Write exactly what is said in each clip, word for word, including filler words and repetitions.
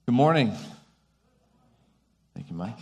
Good morning. Thank you, Mike.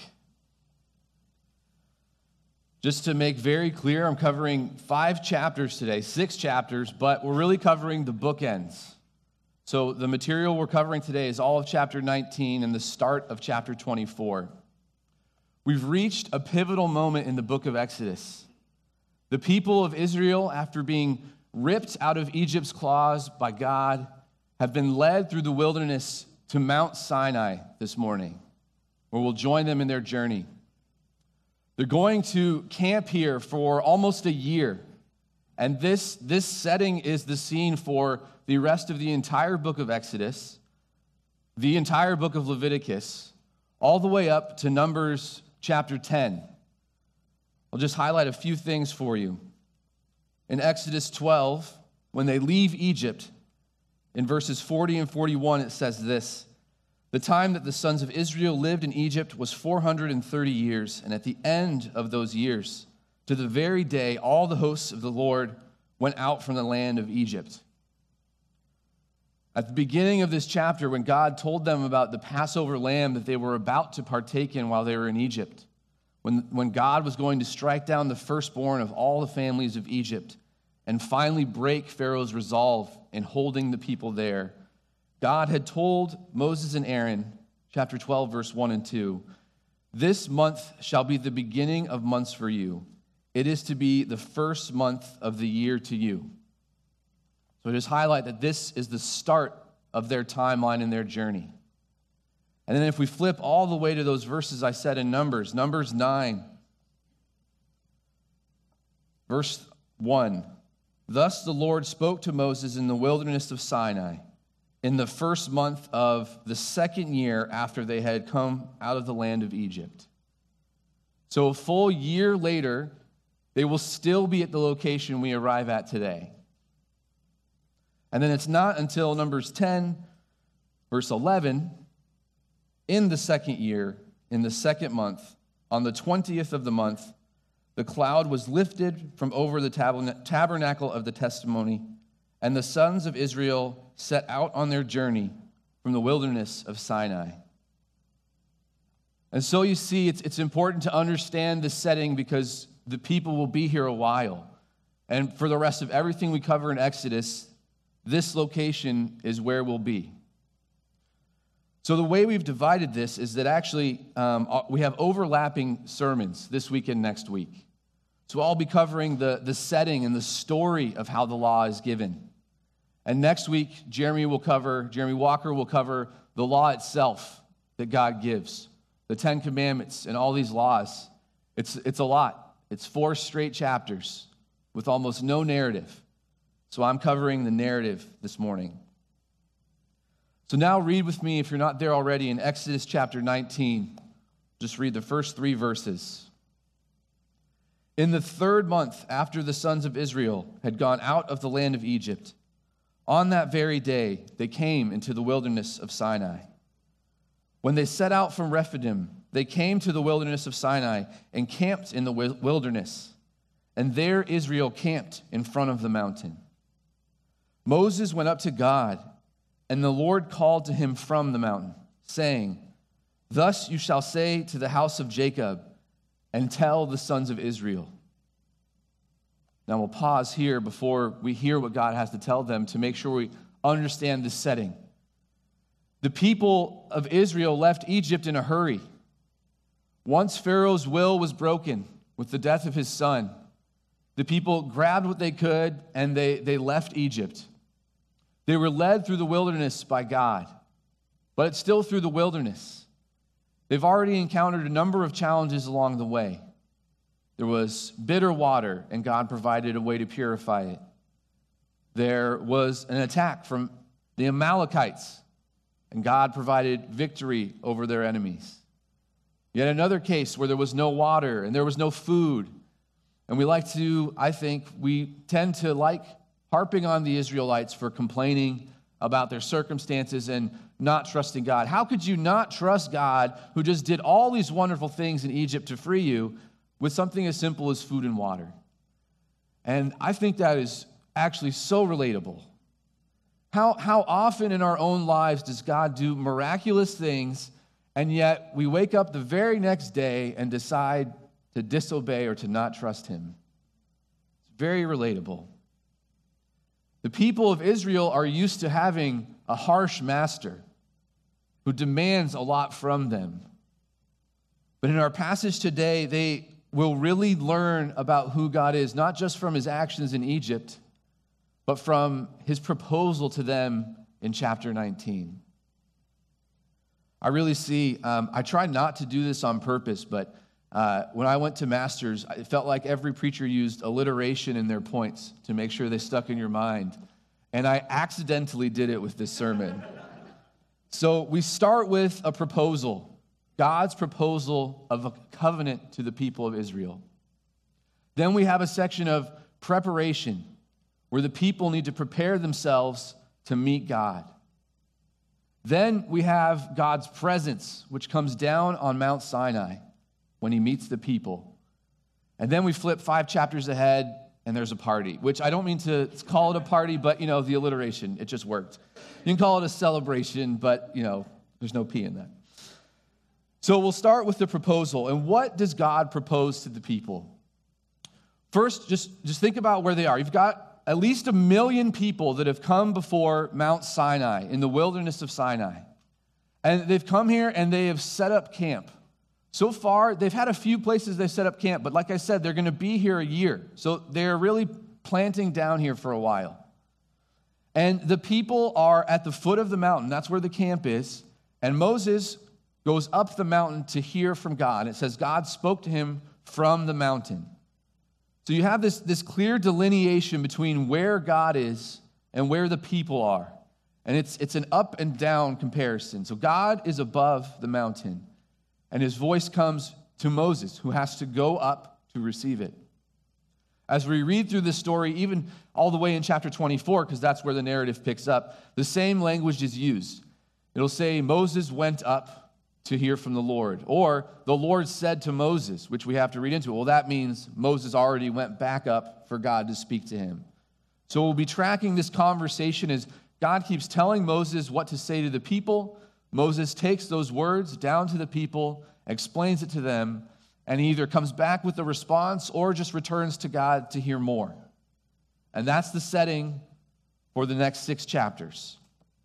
Just to make very clear, I'm covering five chapters today, six chapters, but we're really covering the bookends. So the material we're covering today is all of chapter nineteen and the start of chapter twenty-four. We've reached a pivotal moment in the book of Exodus. The people of Israel, after being ripped out of Egypt's claws by God, have been led through the wilderness to Mount Sinai this morning, where we'll join them in their journey. They're going to camp here for almost a year, and this, this setting is the scene for the rest of the entire book of Exodus, the entire book of Leviticus, all the way up to Numbers chapter ten. I'll just highlight a few things for you. In Exodus twelve, when they leave Egypt, in verses forty and forty-one, it says this: "The time that the sons of Israel lived in Egypt was four hundred thirty years, and at the end of those years, to the very day, all the hosts of the Lord went out from the land of Egypt." At the beginning of this chapter, when God told them about the Passover lamb that they were about to partake in while they were in Egypt, when, when God was going to strike down the firstborn of all the families of Egypt and finally break Pharaoh's resolve in holding the people there, God had told Moses and Aaron, chapter twelve, verse one and two, "This month shall be the beginning of months for you. It is to be the first month of the year to you." So just highlight that this is the start of their timeline and their journey. And then if we flip all the way to those verses I said in Numbers, Numbers nine, verse one, "Thus the Lord spoke to Moses in the wilderness of Sinai, in the first month of the second year after they had come out of the land of Egypt." So a full year later, they will still be at the location we arrive at today. And then it's not until Numbers ten, verse eleven, in the second year, in the second month, on the twentieth of the month, the cloud was lifted from over the tabernacle of the testimony, and the sons of Israel set out on their journey from the wilderness of Sinai. And so you see, it's, it's important to understand the setting because the people will be here a while. And for the rest of everything we cover in Exodus, this location is where we'll be. So the way we've divided this is that actually um, we have overlapping sermons this week and next week. So I'll be covering the, the setting and the story of how the law is given. And next week, Jeremy will cover, Jeremy Walker will cover the law itself that God gives, the Ten Commandments and all these laws. It's, it's a lot. It's four straight chapters with almost no narrative. So I'm covering the narrative this morning. So now read with me, if you're not there already, in Exodus chapter nineteen. Just read the first three verses. "In the third month after the sons of Israel had gone out of the land of Egypt, on that very day they came into the wilderness of Sinai. When they set out from Rephidim, they came to the wilderness of Sinai and camped in the wilderness. And there Israel camped in front of the mountain. Moses went up to God, and the Lord called to him from the mountain, saying, 'Thus you shall say to the house of Jacob, and tell the sons of Israel.'" Now we'll pause here before we hear what God has to tell them to make sure we understand the setting. The people of Israel left Egypt in a hurry. Once Pharaoh's will was broken with the death of his son, the people grabbed what they could and they, they left Egypt. They were led through the wilderness by God, but it's still through the wilderness. They've already encountered a number of challenges along the way. There was bitter water, and God provided a way to purify it. There was an attack from the Amalekites, and God provided victory over their enemies. Yet another case where there was no water and there was no food. And we like to, I think, we tend to like harping on the Israelites for complaining about their circumstances and not trusting God. How could you not trust God who just did all these wonderful things in Egypt to free you with something as simple as food and water? And I think that is actually so relatable. How, how often in our own lives does God do miraculous things, and yet we wake up the very next day and decide to disobey or to not trust him? It's very relatable. The people of Israel are used to having a harsh master who demands a lot from them. But in our passage today, they will really learn about who God is, not just from his actions in Egypt, but from his proposal to them in chapter nineteen. I really see, um, I tried not to do this on purpose, but uh, when I went to Masters, it felt like every preacher used alliteration in their points to make sure they stuck in your mind. And I accidentally did it with this sermon. So we start with a proposal, God's proposal of a covenant to the people of Israel. Then we have a section of preparation, where the people need to prepare themselves to meet God. Then we have God's presence, which comes down on Mount Sinai when he meets the people. And then we flip five chapters ahead, and there's a party, which I don't mean to call it a party, but, you know, the alliteration, it just worked. You can call it a celebration, but, you know, there's no P in that. So we'll start with the proposal. And what does God propose to the people? First, just, just think about where they are. You've got at least a million people that have come before Mount Sinai, in the wilderness of Sinai. And they've come here and they have set up camp. So far, they've had a few places they've set up camp, but like I said, they're going to be here a year. So they're really planting down here for a while. And the people are at the foot of the mountain. That's where the camp is. And Moses goes up the mountain to hear from God. It says God spoke to him from the mountain. So you have this, this clear delineation between where God is and where the people are. And it's, it's an up and down comparison. So God is above the mountain, and his voice comes to Moses, who has to go up to receive it. As we read through this story, even all the way in chapter twenty-four, because that's where the narrative picks up, the same language is used. It'll say, Moses went up to hear from the Lord. Or the Lord said to Moses, which we have to read into. Well, that means Moses already went back up for God to speak to him. So we'll be tracking this conversation as God keeps telling Moses what to say to the people. Moses takes those words down to the people, explains it to them, and he either comes back with a response or just returns to God to hear more. And that's the setting for the next six chapters.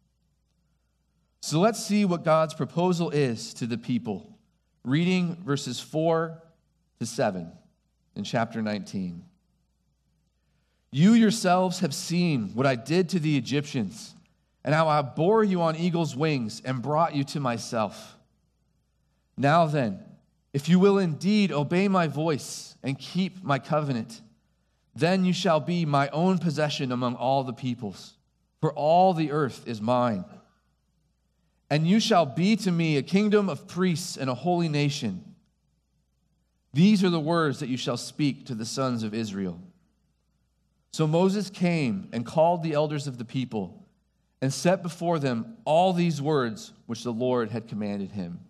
So let's see what God's proposal is to the people. Reading verses four to seven in chapter nineteen. You yourselves have seen what I did to the Egyptians, and how I bore you on eagle's wings and brought you to myself. Now then, if you will indeed obey my voice and keep my covenant, then you shall be my own possession among all the peoples, for all the earth is mine. And you shall be to me a kingdom of priests and a holy nation. These are the words that you shall speak to the sons of Israel. So Moses came and called the elders of the people and set before them all these words which the Lord had commanded him.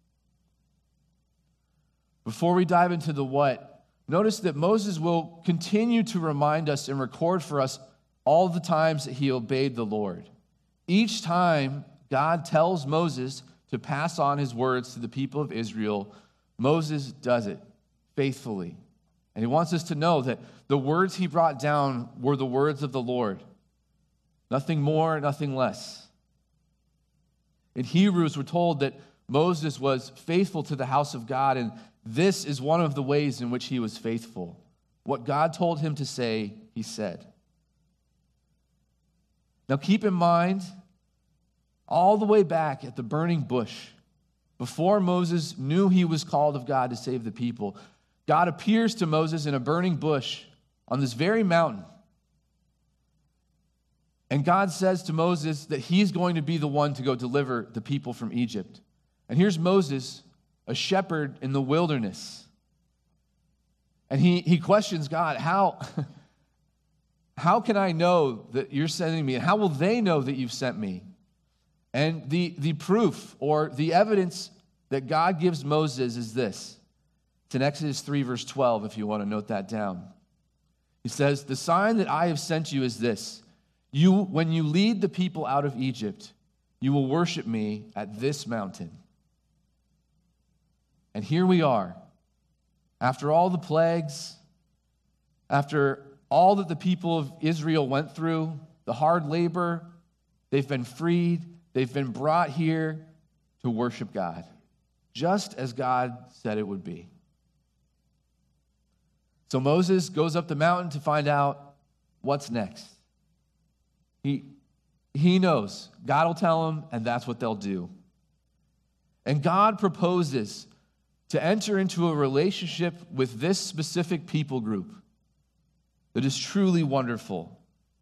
Before we dive into the what, notice that Moses will continue to remind us and record for us all the times that he obeyed the Lord. Each time God tells Moses to pass on his words to the people of Israel, Moses does it faithfully. And he wants us to know that the words he brought down were the words of the Lord. Nothing more, nothing less. In Hebrews, we're told that Moses was faithful to the house of God, and this is one of the ways in which he was faithful. What God told him to say, he said. Now keep in mind, all the way back at the burning bush, before Moses knew he was called of God to save the people, God appears to Moses in a burning bush on this very mountain. And God says to Moses that he's going to be the one to go deliver the people from Egypt. And here's Moses, a shepherd in the wilderness. And he, he questions God, how, how can I know that you're sending me? And how will they know that you've sent me? And the, the proof or the evidence that God gives Moses is this. It's in Exodus three, verse twelve, if you want to note that down. He says, the sign that I have sent you is this. You, when you lead the people out of Egypt, you will worship me at this mountain. And here we are. After all the plagues, after all that the people of Israel went through, the hard labor, they've been freed, they've been brought here to worship God, just as God said it would be. So Moses goes up the mountain to find out what's next. He, he knows. God will tell him, and that's what they'll do. And God proposes to enter into a relationship with this specific people group that is truly wonderful.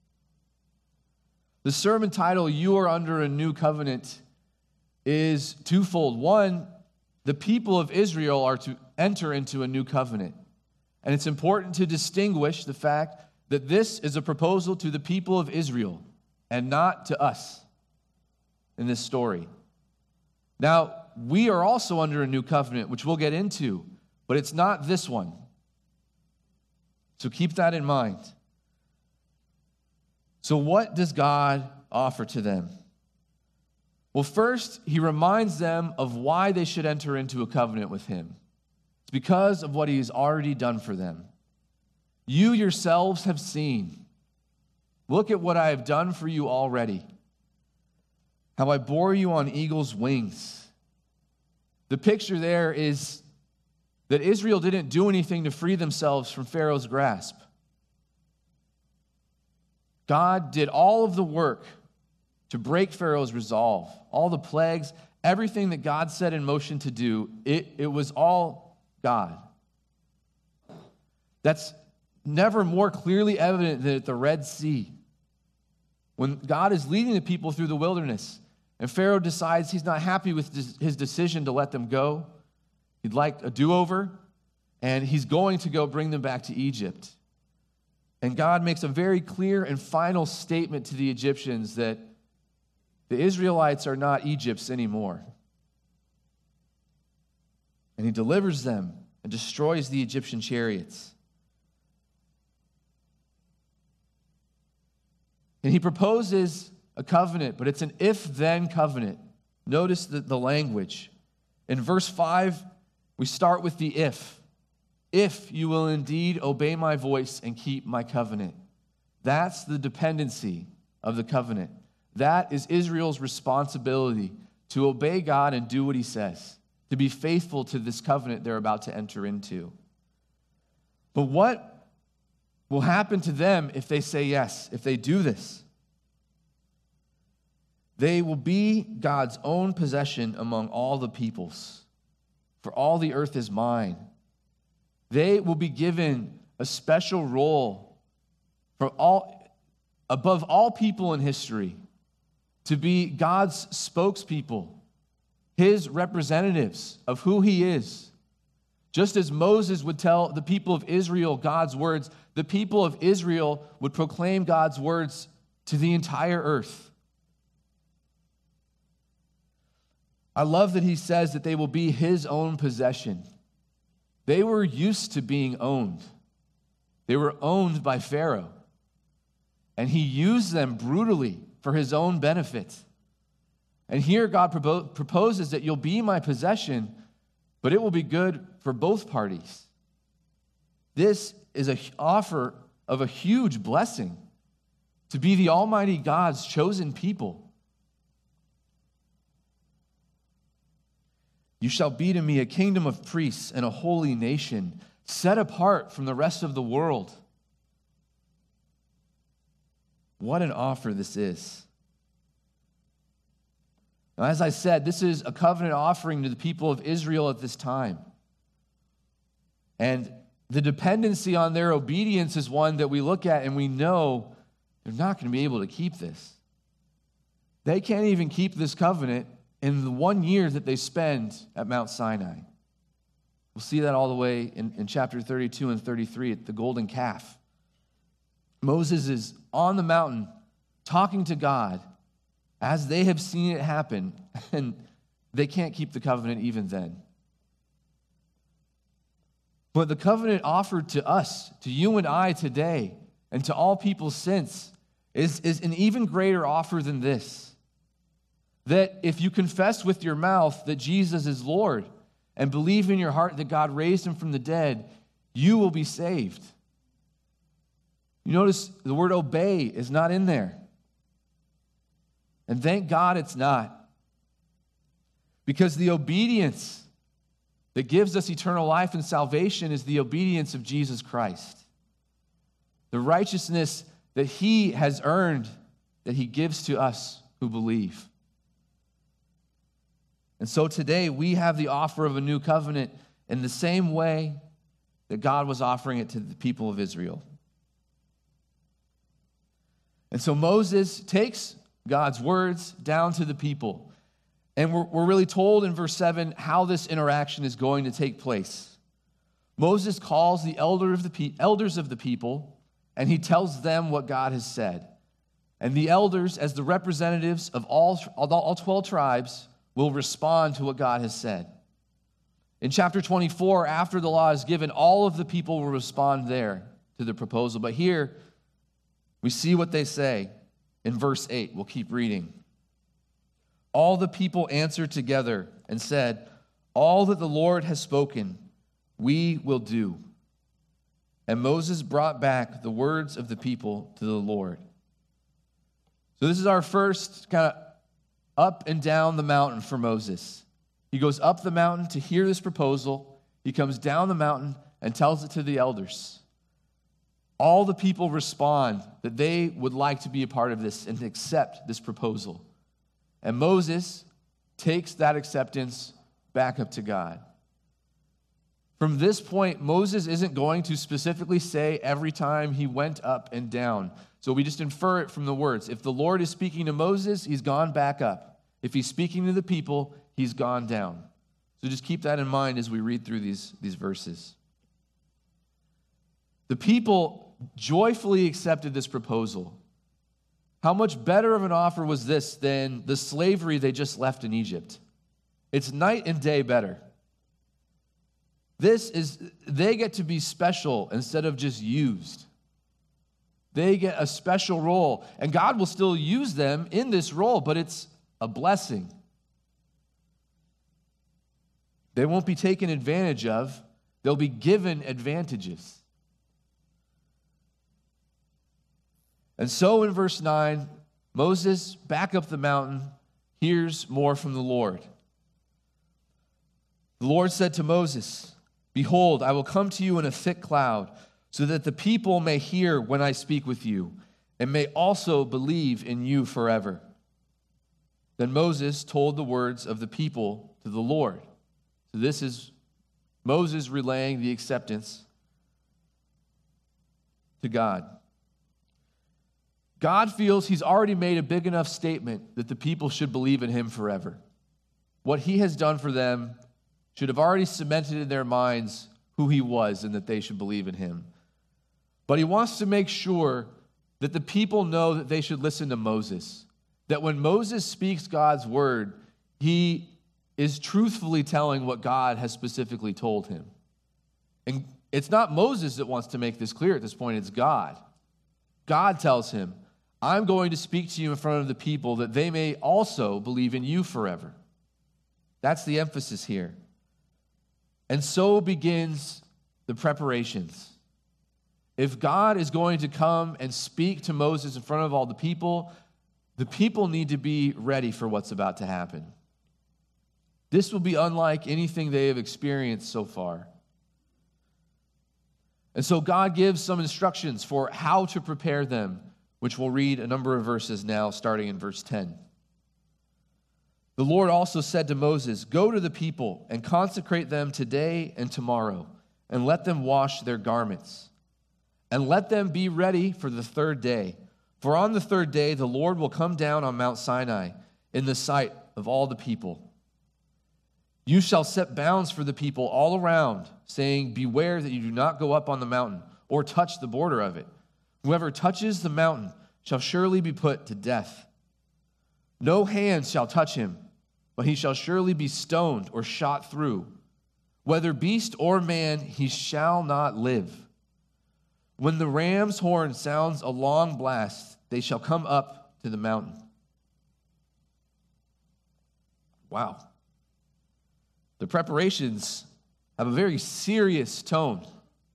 The sermon title, You Are Under a New Covenant, is twofold. One, the people of Israel are to enter into a new covenant. And it's important to distinguish the fact that this is a proposal to the people of Israel and not to us in this story. Now, we are also under a new covenant, which we'll get into, but it's not this one. So keep that in mind. So what does God offer to them? Well, first, he reminds them of why they should enter into a covenant with him. It's because of what he has already done for them. You yourselves have seen. Look at what I have done for you already. How I bore you on eagle's wings. The picture there is that Israel didn't do anything to free themselves from Pharaoh's grasp. God did all of the work to break Pharaoh's resolve. All the plagues, everything that God set in motion to do, it, it was all God. That's never more clearly evident than at the Red Sea. When God is leading the people through the wilderness, and Pharaoh decides he's not happy with his decision to let them go. He'd like a do-over, and he's going to go bring them back to Egypt. And God makes a very clear and final statement to the Egyptians that the Israelites are not Egypt's anymore. And he delivers them and destroys the Egyptian chariots. And he proposes a covenant, but it's an if-then covenant. Notice the, the language. In verse five, we start with the if. If you will indeed obey my voice and keep my covenant. That's the dependency of the covenant. That is Israel's responsibility to obey God and do what he says, to be faithful to this covenant they're about to enter into. But what will happen to them if they say yes, if they do this? They will be God's own possession among all the peoples, for all the earth is mine. They will be given a special role for all, above all people in history, to be God's spokespeople, his representatives of who he is. Just as Moses would tell the people of Israel God's words, the people of Israel would proclaim God's words to the entire earth. I love that he says that they will be his own possession. They were used to being owned. They were owned by Pharaoh. And he used them brutally for his own benefit. And here God propo- proposes that you'll be my possession, but it will be good for both parties. This is an offer of a huge blessing to be the Almighty God's chosen people. You shall be to me a kingdom of priests and a holy nation, set apart from the rest of the world. What an offer this is. Now, as I said, this is a covenant offering to the people of Israel at this time. And the dependency on their obedience is one that we look at and we know they're not going to be able to keep this. They can't even keep this covenant in the one year that they spend at Mount Sinai. We'll see that all the way in, in chapter thirty-two and thirty-three at the golden calf. Moses is on the mountain talking to God as they have seen it happen, and they can't keep the covenant even then. But the covenant offered to us, to you and I today, and to all people since, is, is an even greater offer than this. That if you confess with your mouth that Jesus is Lord and believe in your heart that God raised him from the dead, you will be saved. You notice the word obey is not in there. And thank God it's not. Because the obedience that gives us eternal life and salvation is the obedience of Jesus Christ. The righteousness that he has earned, that he gives to us who believe. And so today we have the offer of a new covenant in the same way that God was offering it to the people of Israel. And so Moses takes God's words down to the people. And we're, we're really told in verse seven how this interaction is going to take place. Moses calls the elder of the pe- elders of the people, and he tells them what God has said. And the elders, as the representatives of all, all twelve tribes, will respond to what God has said. In chapter twenty-four, after the law is given, all of the people will respond there to the proposal. But here, we see what they say in verse eight. We'll keep reading. All the people answered together and said, "All that the Lord has spoken, we will do." And Moses brought back the words of the people to the Lord. So this is our first kind of up and down the mountain for Moses. He goes up the mountain to hear this proposal. He comes down the mountain and tells it to the elders. All the people respond that they would like to be a part of this and accept this proposal. And Moses takes that acceptance back up to God. From this point, Moses isn't going to specifically say every time he went up and down. So we just infer it from the words. If the Lord is speaking to Moses, he's gone back up. If he's speaking to the people, he's gone down. So just keep that in mind as we read through these, these verses. The people joyfully accepted this proposal. How much better of an offer was this than the slavery they just left in Egypt? It's night and day better. This is, they get to be special instead of just used. They get a special role, and God will still use them in this role, but it's a blessing. They won't be taken advantage of. They'll be given advantages. And so in verse nine, Moses, back up the mountain, hears more from the Lord. The Lord said to Moses, "Behold, I will come to you in a thick cloud, so that the people may hear when I speak with you, and may also believe in you forever." Then Moses told the words of the people to the Lord. So this is Moses relaying the acceptance to God. God feels he's already made a big enough statement that the people should believe in him forever. What he has done for them should have already cemented in their minds who he was and that they should believe in him. But he wants to make sure that the people know that they should listen to Moses. That when Moses speaks God's word, he is truthfully telling what God has specifically told him. And it's not Moses that wants to make this clear at this point, it's God. God tells him, "I'm going to speak to you in front of the people that they may also believe in you forever." That's the emphasis here. And so begins the preparations. If God is going to come and speak to Moses in front of all the people, the people need to be ready for what's about to happen. This will be unlike anything they have experienced so far. And so God gives some instructions for how to prepare them, which we'll read a number of verses now, starting in verse ten. The Lord also said to Moses, "Go to the people and consecrate them today and tomorrow, and let them wash their garments. And let them be ready for the third day. For on the third day the Lord will come down on Mount Sinai in the sight of all the people. You shall set bounds for the people all around, saying, 'Beware that you do not go up on the mountain or touch the border of it. Whoever touches the mountain shall surely be put to death. No hand shall touch him, but he shall surely be stoned or shot through. Whether beast or man, he shall not live. When the ram's horn sounds a long blast, they shall come up to the mountain. Wow. The preparations have a very serious tone.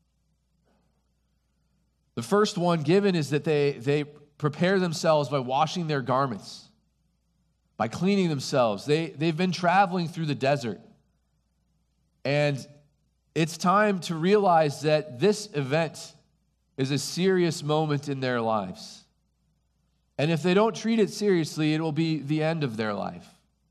The first one given is that they, they prepare themselves by washing their garments, by cleaning themselves. They, they've been traveling through the desert. And it's time to realize that this event is a serious moment in their lives. And if they don't treat it seriously, it will be the end of their life.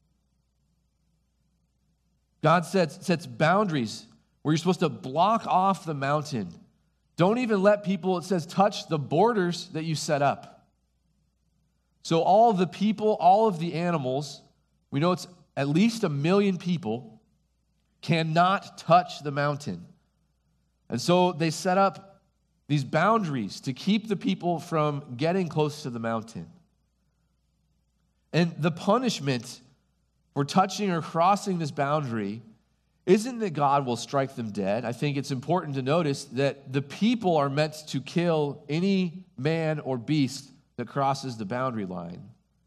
God sets, sets boundaries where you're supposed to block off the mountain. Don't even let people, it says, touch the borders that you set up. So all the people, all of the animals, we know it's at least a million people, cannot touch the mountain. And so they set up these boundaries to keep the people from getting close to the mountain. And the punishment for touching or crossing this boundary isn't that God will strike them dead. I think it's important to notice that the people are meant to kill any man or beast that crosses the boundary line.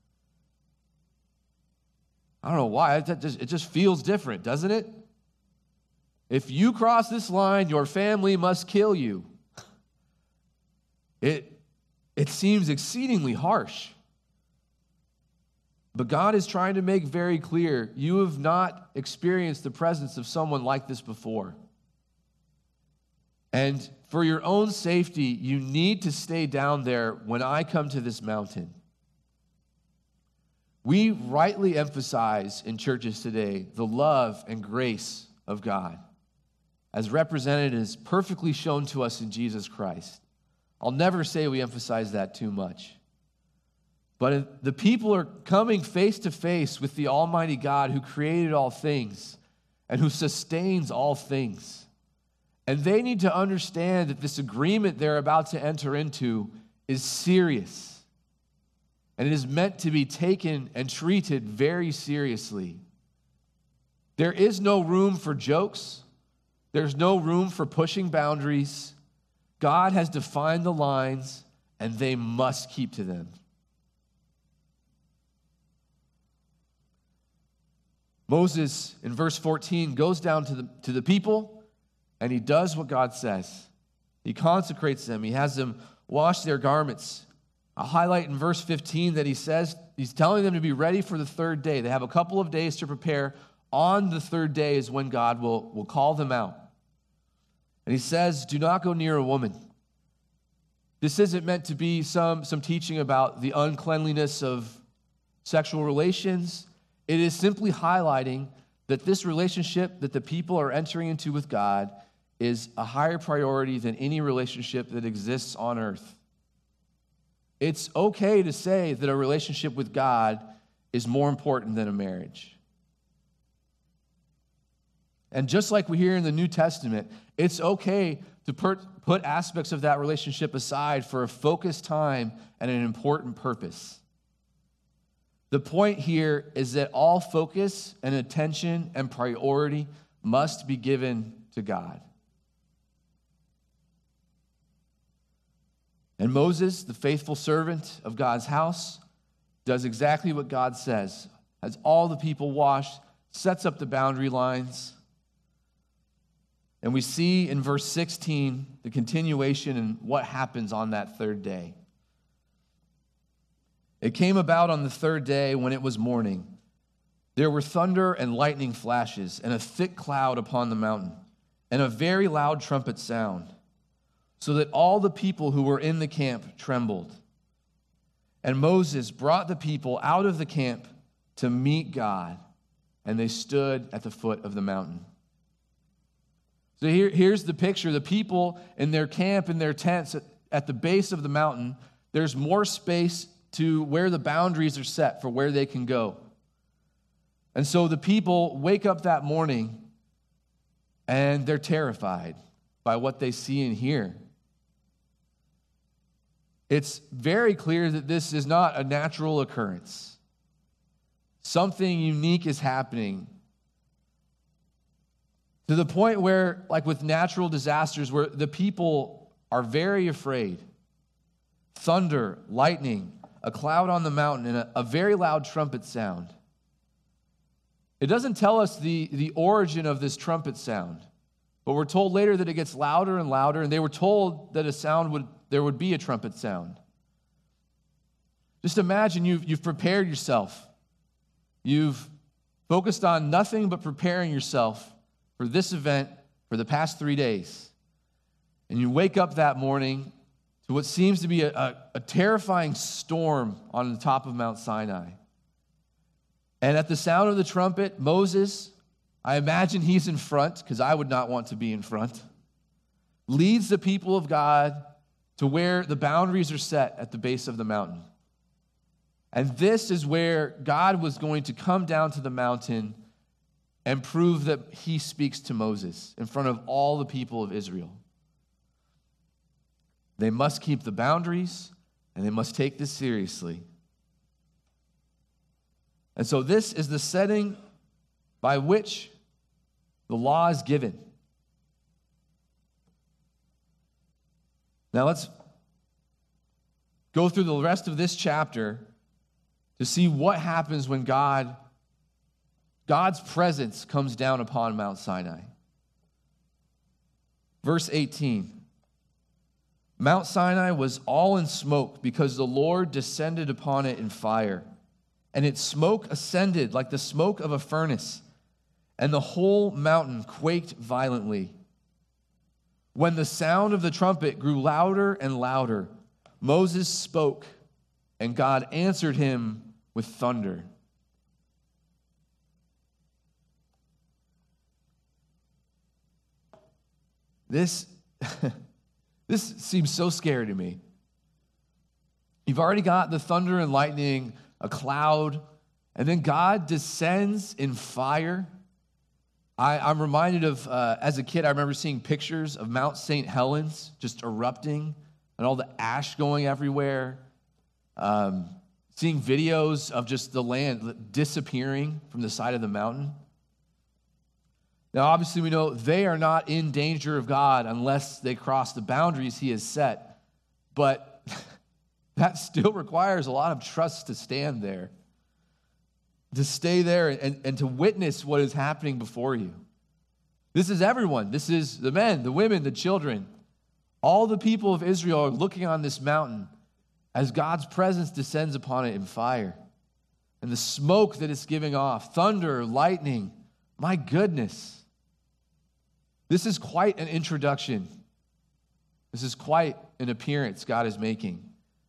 I don't know why. It just, it just feels different, doesn't it? If you cross this line, your family must kill you. It, it seems exceedingly harsh. But God is trying to make very clear, you have not experienced the presence of someone like this before. And for your own safety, you need to stay down there when I come to this mountain. We rightly emphasize in churches today the love and grace of God, as represented as perfectly shown to us in Jesus Christ. I'll never say we emphasize that too much. But the people are coming face to face with the Almighty God who created all things and who sustains all things. And they need to understand that this agreement they're about to enter into is serious. And it is meant to be taken and treated very seriously. There is no room for jokes. There's no room for pushing boundaries. God has defined the lines, and they must keep to them. Moses, in verse fourteen, goes down to the, to the people, and he does what God says. He consecrates them. He has them wash their garments. I'll highlight in verse fifteen that he says, he's telling them to be ready for the third day. They have a couple of days to prepare. On the third day is when God will, will call them out. And he says, do not go near a woman. This isn't meant to be some, some teaching about the uncleanliness of sexual relations. It is simply highlighting that this relationship that the people are entering into with God is a higher priority than any relationship that exists on earth. It's okay to say that a relationship with God is more important than a marriage. And just like we hear in the New Testament, it's okay to put aspects of that relationship aside for a focused time and an important purpose. The point here is that all focus and attention and priority must be given to God. And Moses, the faithful servant of God's house, does exactly what God says. Has all the people washed, sets up the boundary lines. And we see in verse sixteen the continuation and what happens on that third day. It came about on the third day when it was morning. There were thunder and lightning flashes and a thick cloud upon the mountain and a very loud trumpet sound, so that all the people who were in the camp trembled. And Moses brought the people out of the camp to meet God, and they stood at the foot of the mountain. So here, here's the picture. The people in their camp, in their tents at, at the base of the mountain, there's more space to where the boundaries are set for where they can go. And so the people wake up that morning and they're terrified by what they see and hear. It's very clear that this is not a natural occurrence. Something unique is happening. To the point where, like with natural disasters, where the people are very afraid. thunder, lightning, a cloud on the mountain, and a, a very loud trumpet sound. It doesn't tell us the, the origin of this trumpet sound, but we're told later that it gets louder and louder, and they were told that a sound would there would be a trumpet sound. Just imagine you've, you've prepared yourself. You've focused on nothing but preparing yourself for this event for the past three days. And you wake up that morning to what seems to be a, a, a terrifying storm on the top of Mount Sinai. And at the sound of the trumpet, Moses, I imagine he's in front, because I would not want to be in front, leads the people of God to where the boundaries are set at the base of the mountain. And this is where God was going to come down to the mountain and prove that he speaks to Moses in front of all the people of Israel. They must keep the boundaries, and they must take this seriously. And so this is the setting by which the law is given. Now let's go through the rest of this chapter to see what happens when God, God's presence comes down upon Mount Sinai. Verse eighteen. Mount Sinai was all in smoke because the Lord descended upon it in fire. And its smoke ascended like the smoke of a furnace, and the whole mountain quaked violently. When the sound of the trumpet grew louder and louder, Moses spoke, and God answered him with thunder. This, this seems so scary to me. You've already got the thunder and lightning, a cloud, and then God descends in fire. I, I'm reminded of, uh, as a kid, I remember seeing pictures of Mount Saint Helens just erupting and all the ash going everywhere. Um, seeing videos of just the land disappearing from the side of the mountain. Now, obviously, we know they are not in danger of God unless they cross the boundaries he has set. But that still requires a lot of trust to stand there, to stay there and, and to witness what is happening before you. This is everyone. This is the men, the women, the children. All the people of Israel are looking on this mountain as God's presence descends upon it in fire. And the smoke that it's giving off, thunder, lightning, my goodness. This is quite an introduction. This is quite an appearance God is making.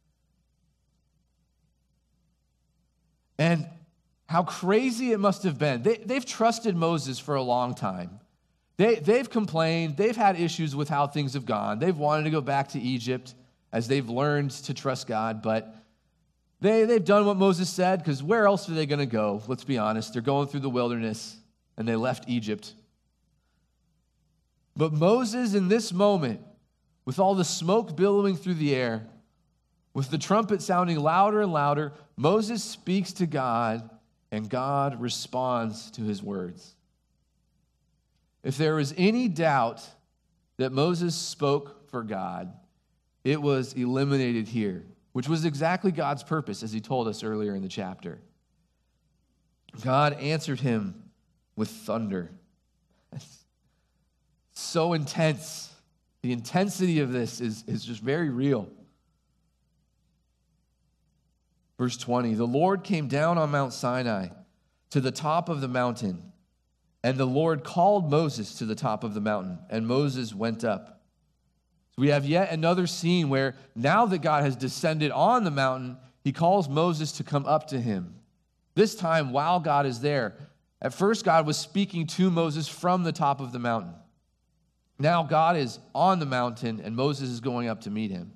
And how crazy it must have been. They, they've trusted Moses for a long time. They, they've complained. They've had issues with how things have gone. They've wanted to go back to Egypt as they've learned to trust God. But they, they've done what Moses said, because where else are they going to go? Let's be honest. They're going through the wilderness, and they left Egypt. But Moses, in this moment, with all the smoke billowing through the air, with the trumpet sounding louder and louder, Moses speaks to God, and God responds to his words. If there was any doubt that Moses spoke for God, it was eliminated here, which was exactly God's purpose, as he told us earlier in the chapter. God answered him with thunder. It's so intense. The intensity of this is, is just very real. Verse twenty, the Lord came down on Mount Sinai to the top of the mountain, and the Lord called Moses to the top of the mountain, and Moses went up. So we have yet another scene where now that God has descended on the mountain, he calls Moses to come up to him. This time, while God is there. At first, God was speaking to Moses from the top of the mountain. Now God is on the mountain, and Moses is going up to meet him.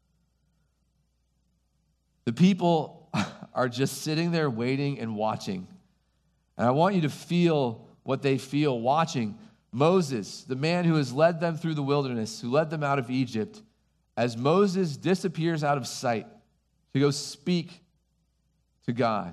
The people are just sitting there waiting and watching. And I want you to feel what they feel watching Moses, the man who has led them through the wilderness, who led them out of Egypt, as Moses disappears out of sight to go speak to God.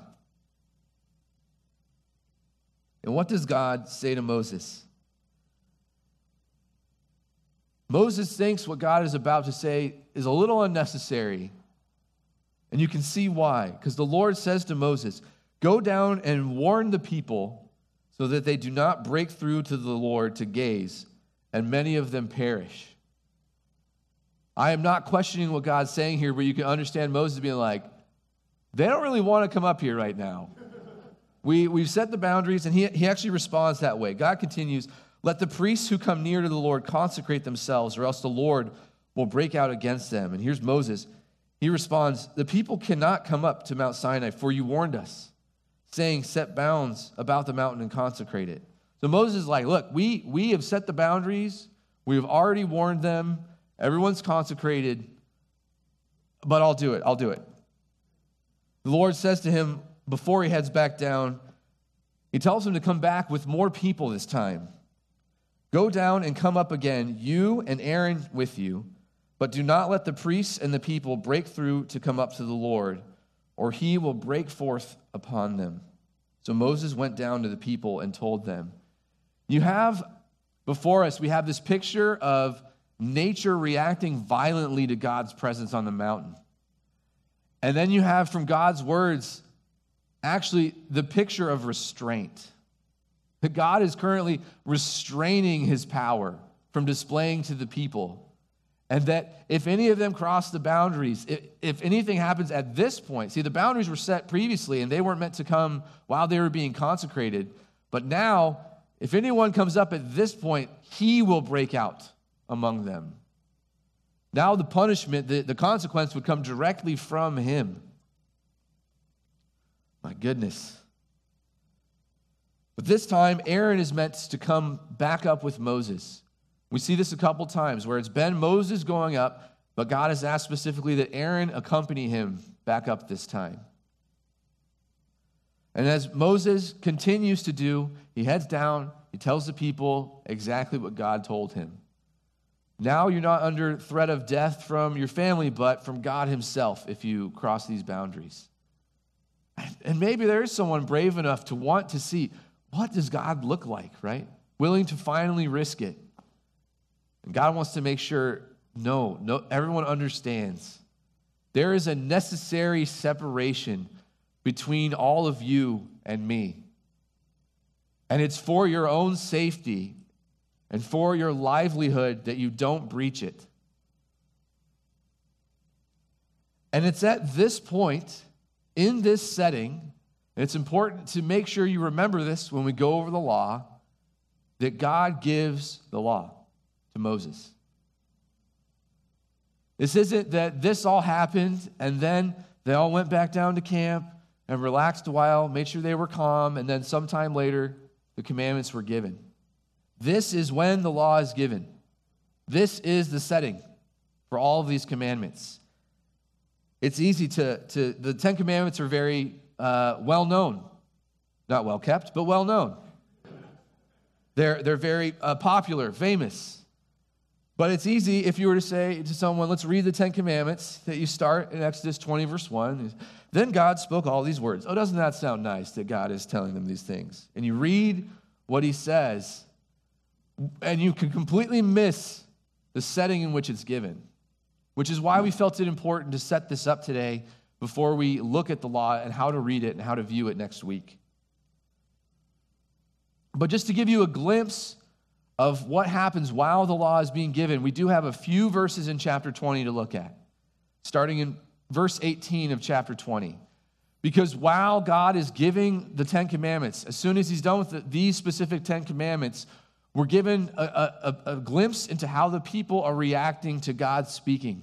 And what does God say to Moses? Moses thinks what God is about to say is a little unnecessary. And you can see why. Because the Lord says to Moses, go down and warn the people so that they do not break through to the Lord to gaze, and many of them perish. I am not questioning what God's saying here, but you can understand Moses being like, they don't really want to come up here right now. We, we've set the boundaries, and he, he actually responds that way. God continues, let the priests who come near to the Lord consecrate themselves, or else the Lord will break out against them. And here's Moses. He responds, the people cannot come up to Mount Sinai, for you warned us, saying, set bounds about the mountain and consecrate it. So Moses is like, look, we, we have set the boundaries. We have already warned them. Everyone's consecrated, but I'll do it. I'll do it. The Lord says to him before he heads back down, he tells him to come back with more people this time. Go down and come up again, you and Aaron with you, but do not let the priests and the people break through to come up to the Lord, or he will break forth upon them. So Moses went down to the people and told them. You have before us, we have this picture of nature reacting violently to God's presence on the mountain. And then you have from God's words, actually the picture of restraint. That God is currently restraining his power from displaying to the people. And that if any of them cross the boundaries, if, if anything happens at this point, see, the boundaries were set previously and they weren't meant to come while they were being consecrated. But now, if anyone comes up at this point, he will break out among them. Now the punishment, the, the consequence would come directly from him. My goodness. But this time, Aaron is meant to come back up with Moses. We see this a couple times where it's been Moses going up, but God has asked specifically that Aaron accompany him back up this time. And as Moses continues to do, he heads down, he tells the people exactly what God told him. Now you're not under threat of death from your family, but from God himself if you cross these boundaries. And maybe there is someone brave enough to want to see, what does God look like, right? Willing to finally risk it. And God wants to make sure, no, no, everyone understands. There is a necessary separation between all of you and me. And it's for your own safety and for your livelihood that you don't breach it. And it's at this point, in this setting, and it's important to make sure you remember this when we go over the law, that God gives the law to Moses. This isn't that this all happened and then they all went back down to camp and relaxed a while, made sure they were calm, and then sometime later the commandments were given. This is when the law is given. This is the setting for all of these commandments. It's easy to, to the Ten Commandments are very uh, well known. Not well kept, but well known. They're, they're very uh, popular, famous. But it's easy if you were to say to someone, let's read the Ten Commandments, that you start in Exodus twenty, verse one. Then God spoke all these words. Oh, doesn't that sound nice that God is telling them these things? And you read what he says, and you can completely miss the setting in which it's given, which is why we felt it important to set this up today before we look at the law and how to read it and how to view it next week. But just to give you a glimpse of what happens while the law is being given, we do have a few verses in chapter twenty to look at, starting in verse eighteen of chapter twenty. Because while God is giving the Ten Commandments, as soon as he's done with the, these specific Ten Commandments, we're given a, a, a glimpse into how the people are reacting to God speaking.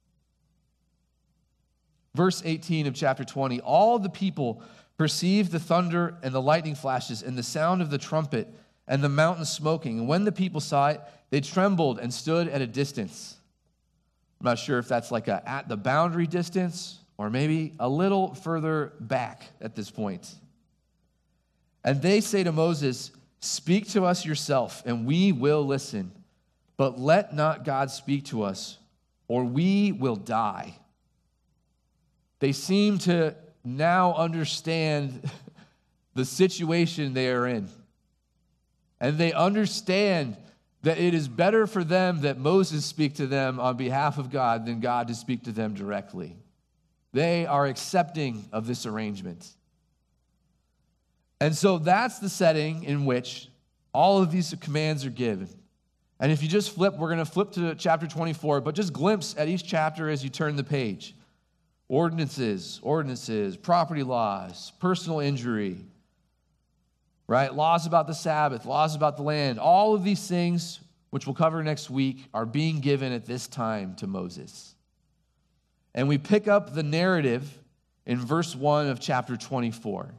Verse eighteen of chapter twenty, all the people perceived the thunder and the lightning flashes and the sound of the trumpet and the mountain smoking. And when the people saw it, they trembled and stood at a distance. I'm not sure if that's like a at the boundary distance or maybe a little further back at this point. And they say to Moses, speak to us yourself, and we will listen. But let not God speak to us, or we will die. They seem to now understand the situation they are in. And they understand that it is better for them that Moses speak to them on behalf of God than God to speak to them directly. They are accepting of this arrangement. And so that's the setting in which all of these commands are given. And if you just flip, we're going to flip to chapter twenty-four, but just glimpse at each chapter as you turn the page. Ordinances, ordinances, property laws, personal injury, right? Laws about the Sabbath, laws about the land. All of these things, which we'll cover next week, are being given at this time to Moses. And we pick up the narrative in verse one of chapter twenty-four.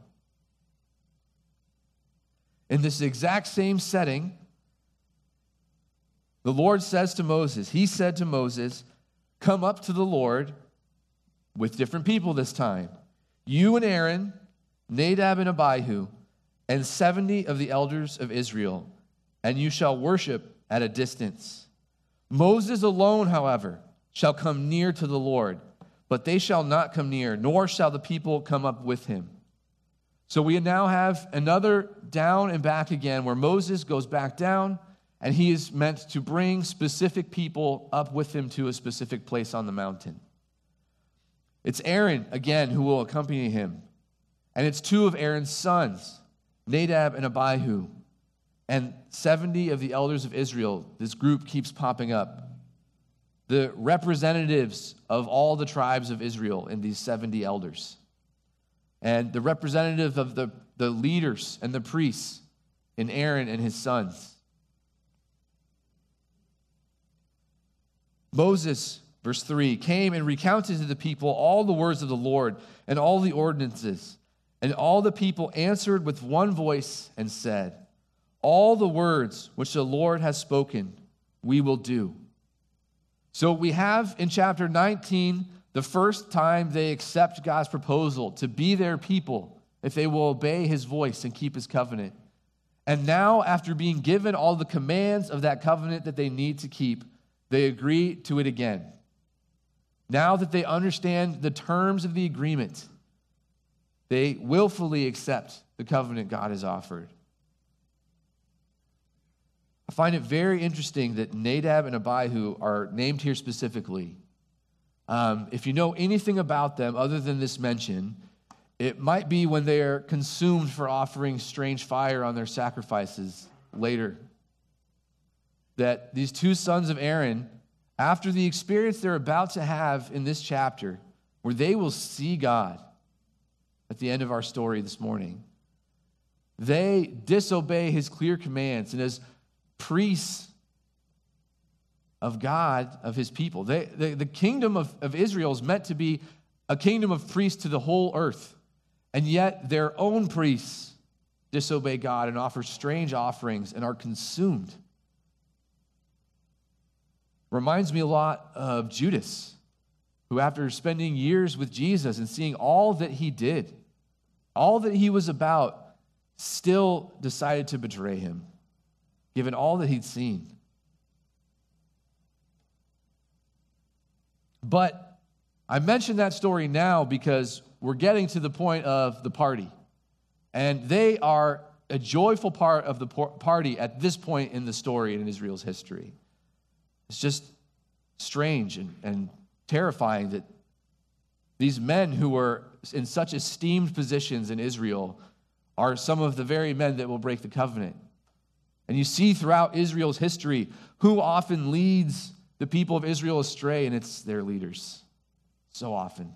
In this exact same setting, the Lord says to Moses, he said to Moses, come up to the Lord with different people this time. You and Aaron, Nadab and Abihu, and seventy of the elders of Israel, and you shall worship at a distance. Moses alone, however, shall come near to the Lord, but they shall not come near, nor shall the people come up with him. So we now have another down and back again, where Moses goes back down, and he is meant to bring specific people up with him to a specific place on the mountain. It's Aaron, again, who will accompany him. And it's two of Aaron's sons, Nadab and Abihu, and seventy of the elders of Israel. This group keeps popping up. The representatives of all the tribes of Israel in these seventy elders. And the representative of the, the leaders and the priests in Aaron and his sons. Moses, verse three, came and recounted to the people all the words of the Lord and all the ordinances. And all the people answered with one voice and said, all the words which the Lord has spoken, we will do. So we have in chapter nineteen, the first time they accept God's proposal to be their people if they will obey his voice and keep his covenant. And now, after being given all the commands of that covenant that they need to keep, they agree to it again. Now that they understand the terms of the agreement, they willfully accept the covenant God has offered. I find it very interesting that Nadab and Abihu are named here specifically. Um, if you know anything about them other than this mention, it might be when they are consumed for offering strange fire on their sacrifices later. That these two sons of Aaron, after the experience they're about to have in this chapter, where they will see God at the end of our story this morning, they disobey his clear commands, and as priests of God, of his people, they, they, the kingdom of, of Israel is meant to be a kingdom of priests to the whole earth, and yet their own priests disobey God and offer strange offerings and are consumed. Reminds me a lot of Judas, who after spending years with Jesus and seeing all that he did, all that he was about, still decided to betray him, given all that he'd seen. But I mention that story now because we're getting to the point of the party. And they are a joyful part of the party at this point in the story in Israel's history. It's just strange and, and terrifying that these men who were in such esteemed positions in Israel are some of the very men that will break the covenant. And you see throughout Israel's history who often leads the people of Israel astray, and it's their leaders. So often.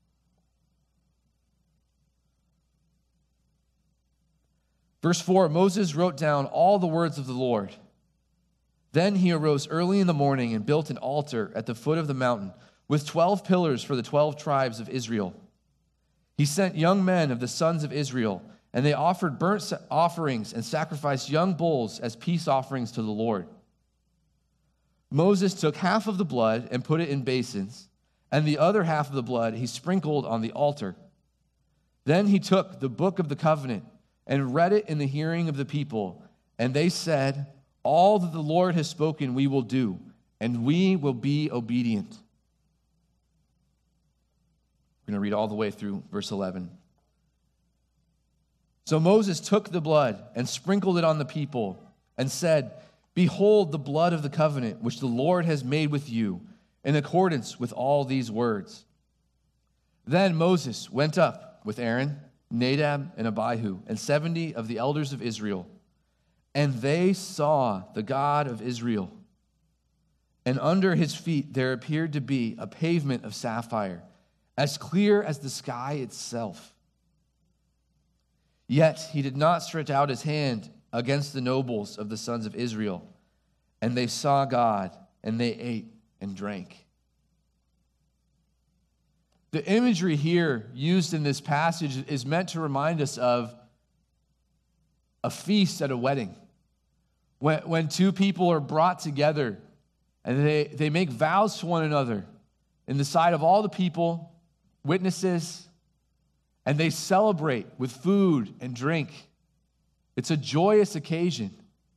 Verse four, Moses wrote down all the words of the Lord. Then he arose early in the morning and built an altar at the foot of the mountain with twelve pillars for the twelve tribes of Israel. He sent young men of the sons of Israel, and they offered burnt offerings and sacrificed young bulls as peace offerings to the Lord. Moses took half of the blood and put it in basins, and the other half of the blood he sprinkled on the altar. Then he took the book of the covenant and read it in the hearing of the people, and they said, all that the Lord has spoken we will do, and we will be obedient. We're going to read all the way through verse eleven. So Moses took the blood and sprinkled it on the people and said, Behold the blood of the covenant which the Lord has made with you in accordance with all these words. Then Moses went up with Aaron, Nadab, and Abihu, and seventy of the elders of Israel. And they saw the God of Israel. And under his feet there appeared to be a pavement of sapphire, as clear as the sky itself. Yet he did not stretch out his hand against the nobles of the sons of Israel. And they saw God, and they ate and drank. The imagery here used in this passage is meant to remind us of a feast at a wedding. When, when two people are brought together and they, they make vows to one another in the sight of all the people, witnesses, and they celebrate with food and drink. It's a joyous occasion.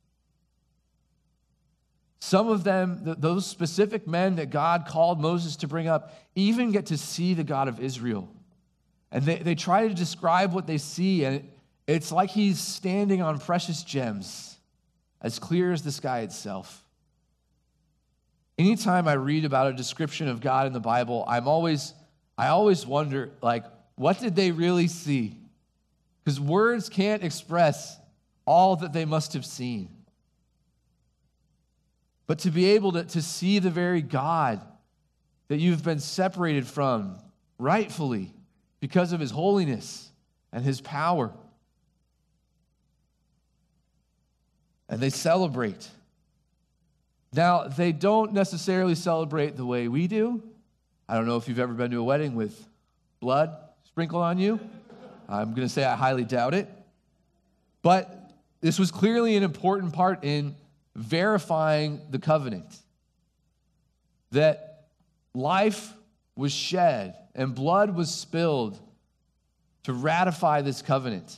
Some of them, th- those specific men that God called Moses to bring up, even get to see the God of Israel. And they, they try to describe what they see, and it, it's like he's standing on precious gems, as clear as the sky itself. Anytime I read about a description of God in the Bible, I'm always, I always wonder, like, what did they really see? Because words can't express all that they must have seen. But to be able to, to see the very God that you've been separated from rightfully because of his holiness and his power. And they celebrate. Now, they don't necessarily celebrate the way we do. I don't know if you've ever been to a wedding with blood sprinkled on you. I'm going to say I highly doubt it. But this was clearly an important part in verifying the covenant. That life was shed and blood was spilled to ratify this covenant.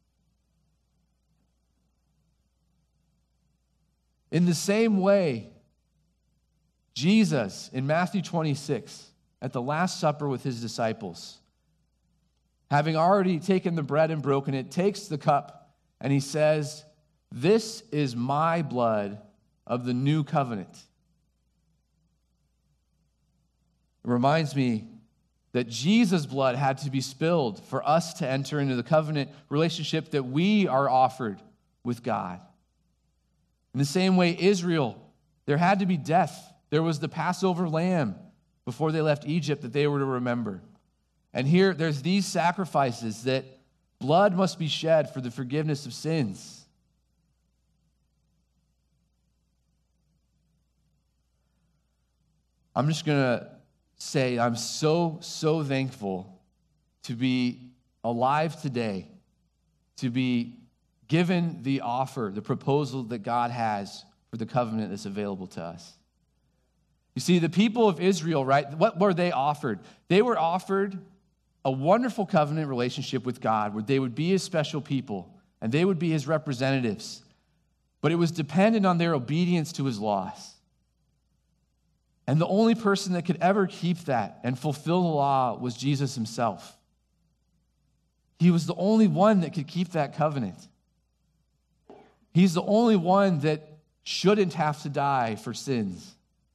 In the same way, Jesus, in Matthew twenty-six, at the Last Supper with his disciples, having already taken the bread and broken it, takes the cup and he says, "This is my blood of the new covenant." It reminds me that Jesus' blood had to be spilled for us to enter into the covenant relationship that we are offered with God. In the same way, Israel, there had to be death. There was the Passover lamb before they left Egypt that they were to remember. And here, there's these sacrifices that blood must be shed for the forgiveness of sins. I'm just going to say I'm so, so thankful to be alive today, to be given the offer, the proposal that God has for the covenant that's available to us. You see, the people of Israel, right, what were they offered? They were offered a wonderful covenant relationship with God where they would be his special people and they would be his representatives. But it was dependent on their obedience to his laws. And the only person that could ever keep that and fulfill the law was Jesus himself. He was the only one that could keep that covenant. He's the only one that shouldn't have to die for sins.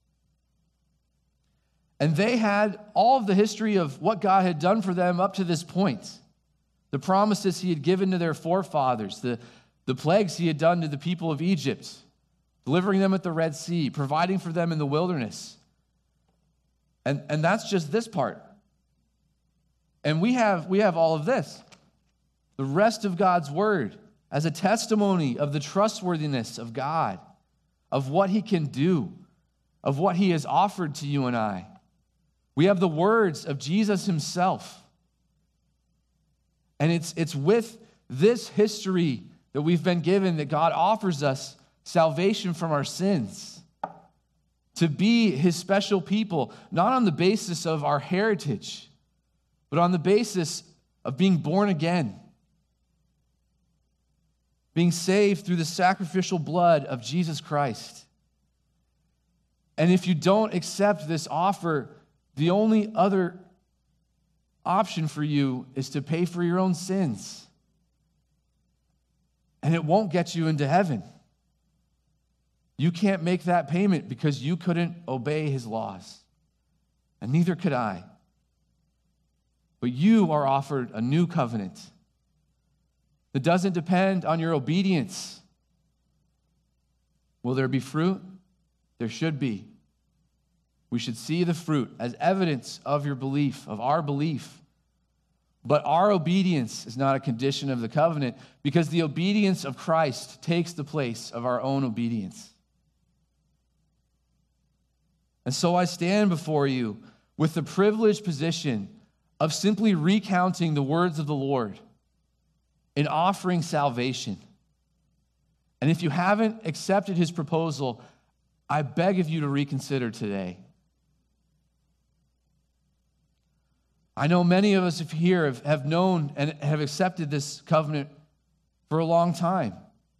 And they had all of the history of what God had done for them up to this point. The promises he had given to their forefathers, the, the plagues he had done to the people of Egypt, delivering them at the Red Sea, providing for them in the wilderness. And, and that's just this part. And we have, we have all of this. The rest of God's word as a testimony of the trustworthiness of God, of what he can do, of what he has offered to you and I. We have the words of Jesus himself. And it's, it's with this history that we've been given that God offers us salvation from our sins, to be his special people, not on the basis of our heritage, but on the basis of being born again, being saved through the sacrificial blood of Jesus Christ. And if you don't accept this offer, the only other option for you is to pay for your own sins. And it won't get you into heaven. You can't make that payment because you couldn't obey his laws, and neither could I. But you are offered a new covenant that doesn't depend on your obedience. Will there be fruit? There should be. We should see the fruit as evidence of your belief, of our belief. But our obedience is not a condition of the covenant because the obedience of Christ takes the place of our own obedience. And so I stand before you with the privileged position of simply recounting the words of the Lord and offering salvation. And if you haven't accepted his proposal, I beg of you to reconsider today. I know many of us here have, have known and have accepted this covenant for a long time.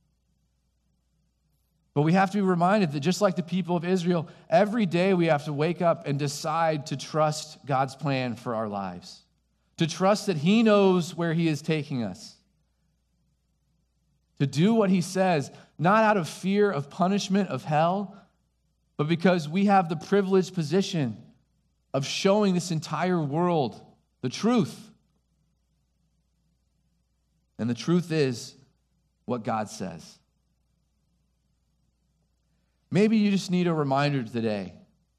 But we have to be reminded that just like the people of Israel, every day we have to wake up and decide to trust God's plan for our lives, to trust that he knows where he is taking us, to do what he says, not out of fear of punishment of hell, but because we have the privileged position of showing this entire world the truth. And the truth is what God says. Maybe you just need a reminder today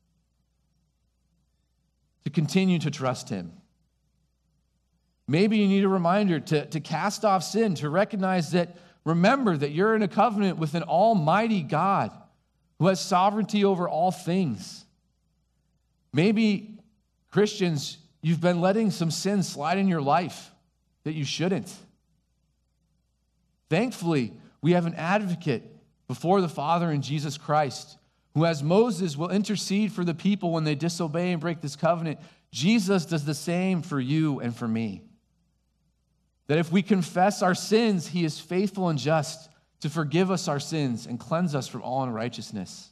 to continue to trust him. Maybe you need a reminder to, to cast off sin, to recognize that, remember that you're in a covenant with an almighty God who has sovereignty over all things. Maybe, Christians, you've been letting some sin slide in your life that you shouldn't. Thankfully, we have an advocate before the Father in Jesus Christ, who, as Moses will intercede for the people when they disobey and break this covenant, Jesus does the same for you and for me. That if we confess our sins, he is faithful and just to forgive us our sins and cleanse us from all unrighteousness.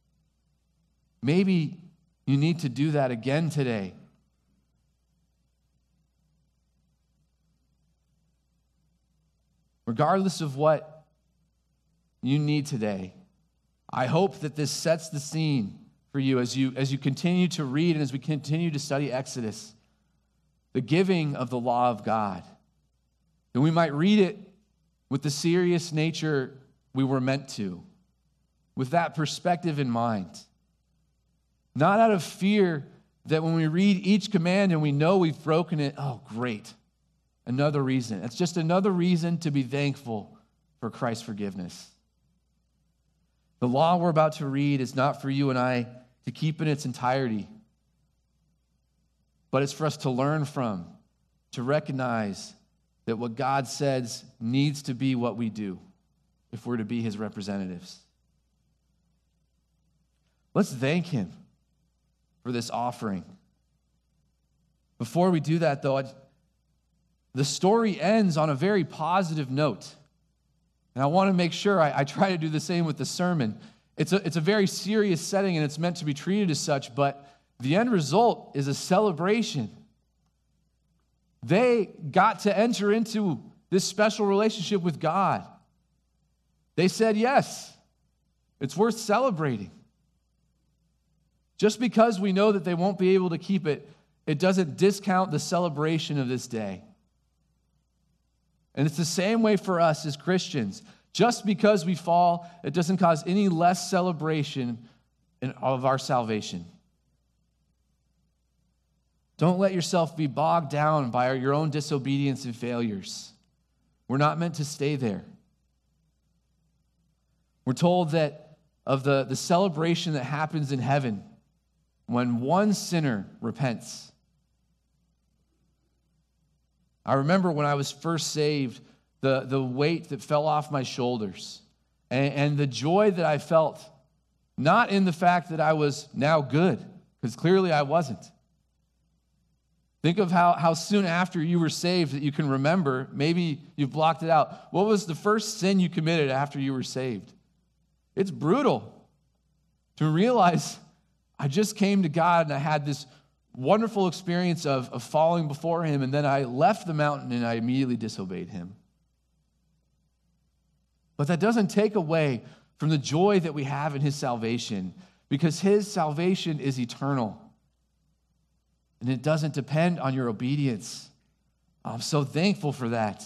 Maybe you need to do that again today. Regardless of what you need today, I hope that this sets the scene for you as you as you continue to read and as we continue to study Exodus, the giving of the law of God. That we might read it with the serious nature we were meant to, with that perspective in mind. Not out of fear that when we read each command and we know we've broken it, oh, great, another reason. It's just another reason to be thankful for Christ's forgiveness. The law we're about to read is not for you and I to keep in its entirety, but it's for us to learn from, to recognize that what God says needs to be what we do if we're to be his representatives. Let's thank him for this offering. Before we do that, though, I'd, the story ends on a very positive note. And I want to make sure I, I try to do the same with the sermon. It's a, it's a very serious setting, and it's meant to be treated as such, but the end result is a celebration. They got to enter into this special relationship with God. They said yes. It's worth celebrating. Just because we know that they won't be able to keep it, it doesn't discount the celebration of this day. And it's the same way for us as Christians. Just because we fall, it doesn't cause any less celebration in, of our salvation. Don't let yourself be bogged down by your own disobedience and failures. We're not meant to stay there. We're told that of the, the celebration that happens in heaven when one sinner repents. I remember when I was first saved, the, the weight that fell off my shoulders and, and the joy that I felt, not in the fact that I was now good, because clearly I wasn't. Think of how, how soon after you were saved that you can remember, maybe you've blocked it out. What was the first sin you committed after you were saved? It's brutal to realize I just came to God and I had this wonderful experience of, of falling before him, and then I left the mountain and I immediately disobeyed him. But that doesn't take away from the joy that we have in his salvation, because his salvation is eternal. And it doesn't depend on your obedience. I'm so thankful for that.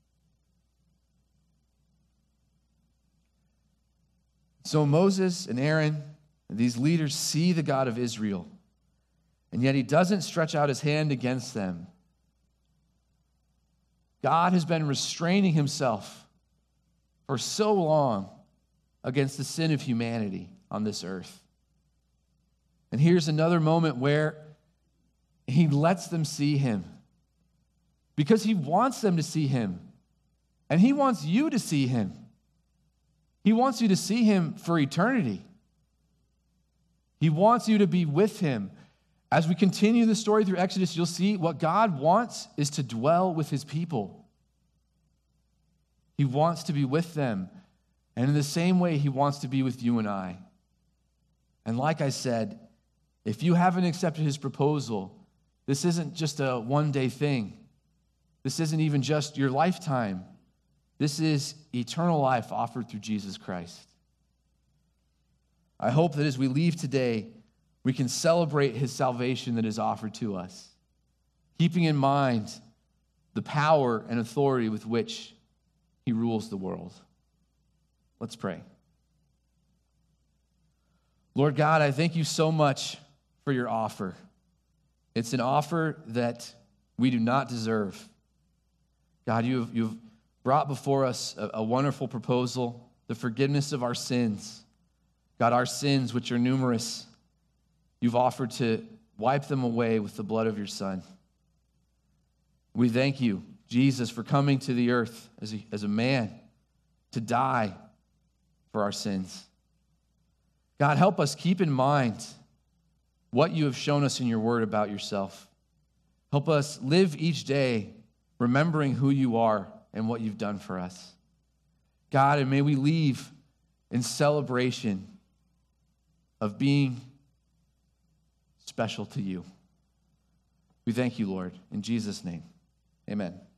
So Moses and Aaron, these leaders, see the God of Israel, and yet he doesn't stretch out his hand against them. God has been restraining himself for so long against the sin of humanity on this earth. And here's another moment where he lets them see him because he wants them to see him, and he wants you to see him. He wants you to see him for eternity. He wants you to be with him. As we continue the story through Exodus, you'll see what God wants is to dwell with his people. He wants to be with them. And in the same way, he wants to be with you and I. And like I said, if you haven't accepted his proposal, this isn't just a one-day thing. This isn't even just your lifetime. This is eternal life offered through Jesus Christ. I hope that as we leave today, we can celebrate his salvation that is offered to us, keeping in mind the power and authority with which he rules the world. Let's pray. Lord God, I thank you so much for your offer. It's an offer that we do not deserve. God, you've, you've brought before us a, a wonderful proposal, the forgiveness of our sins. God, our sins, which are numerous, you've offered to wipe them away with the blood of your Son. We thank you, Jesus, for coming to the earth as a, as a man to die for our sins. God, help us keep in mind what you have shown us in your word about yourself. Help us live each day remembering who you are and what you've done for us. God, and may we leave in celebration of being special to you. We thank you, Lord. In Jesus' name, amen.